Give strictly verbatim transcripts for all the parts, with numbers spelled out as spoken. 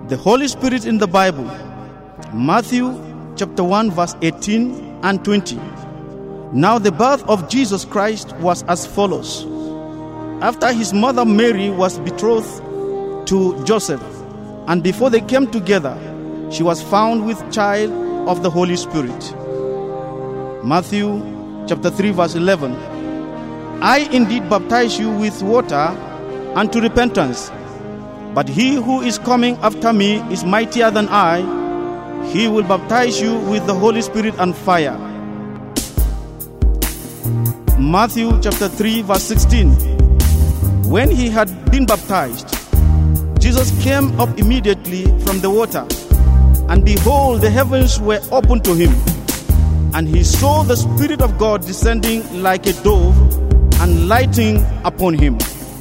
The Holy Spirit in the Bible. Matthew chapter one verse eighteen and twenty. Now the birth of Jesus Christ was as follows. After his mother Mary was betrothed to Joseph, and before they came together, she was found with child of the Holy Spirit. Matthew chapter three verse eleven. I indeed baptize you with water unto repentance, but he who is coming after me is mightier than I. He will baptize you with the Holy Spirit and fire. Matthew chapter three verse sixteen. When he had been baptized, Jesus came up immediately from the water, and behold, the heavens were opened to him, and he saw the Spirit of God descending like a dove and lighting upon him.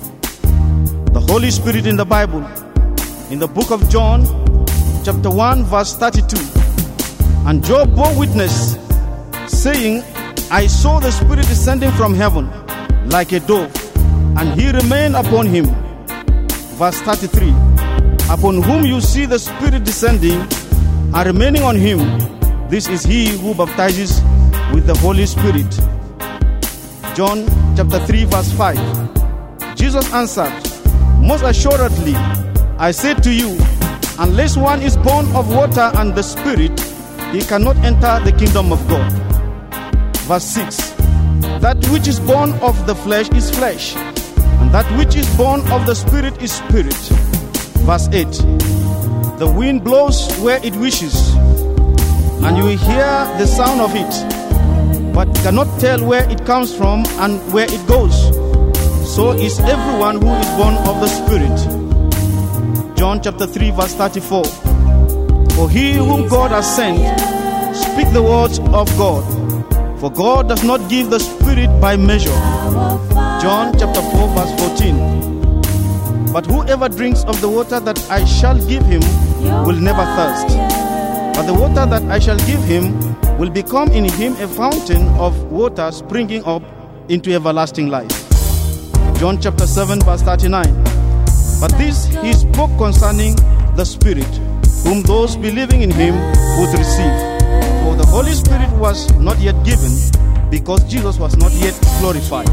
The Holy Spirit in the Bible. In the book of John chapter one verse thirty-two. And Job bore witness, saying, I saw the Spirit descending from heaven like a dove, and he remained upon him. Verse thirty-three. Upon whom you see the Spirit descending and remaining on him, this is he who baptizes with the Holy Spirit. John chapter three verse five. Jesus answered, most assuredly, I say to you, unless one is born of water and the Spirit, he cannot enter the kingdom of God. Verse six. That which is born of the flesh is flesh, and that which is born of the Spirit is spirit. Verse eight. The wind blows where it wishes, and you will hear the sound of it, but cannot tell where it comes from and where it goes. So is everyone who is born of the Spirit. John chapter three verse thirty-four. For he whom God has sent speak the words of God, for God does not give the Spirit by measure. John chapter four verse fourteen. But whoever drinks of the water that I shall give him will never thirst. But the water that I shall give him will become in him a fountain of water springing up into everlasting life. John chapter seven verse thirty-nine. But this he spoke concerning the Spirit, whom those believing in him would receive. For the Holy Spirit was not yet given, because Jesus was not yet glorified.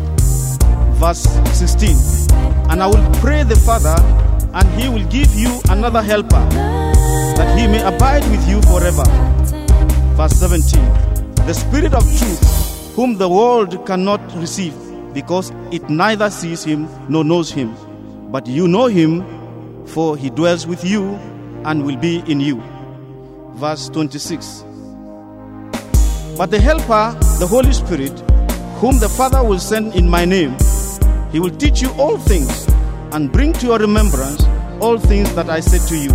Verse sixteen. And I will pray the Father, and he will give you another helper, that he may abide with you forever. Verse seventeen. The Spirit of truth, whom the world cannot receive, because it neither sees him nor knows him. But you know him, for he dwells with you and will be in you. Verse twenty-six. But the Helper, the Holy Spirit, whom the Father will send in my name, he will teach you all things and bring to your remembrance all things that I said to you.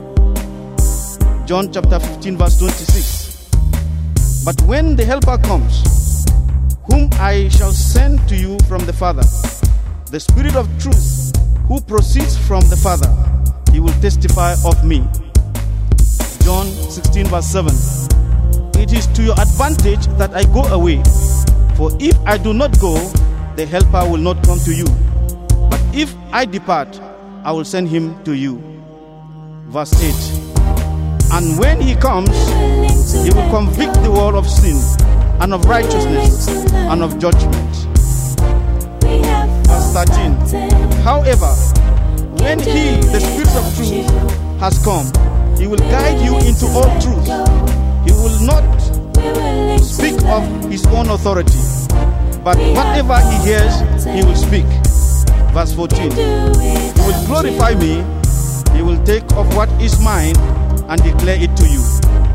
John chapter fifteen verse twenty-six. But when the Helper comes, whom I shall send to you from the Father, the Spirit of truth, who proceeds from the Father, he will testify of me. John sixteen verse seven. It is to your advantage that I go away, for if I do not go, the Helper will not come to you. But if I depart, I will send him to you. Verse eight. And when he comes, he will convict the world of sin, and of righteousness, and of judgment. Verse thirteen. However, when he, the Spirit of truth, has come, he will guide you into all truth. He will not speak of his own authority, but whatever he hears, he will speak. Verse fourteen. He will glorify me. He will take of what is mine and declare it to you.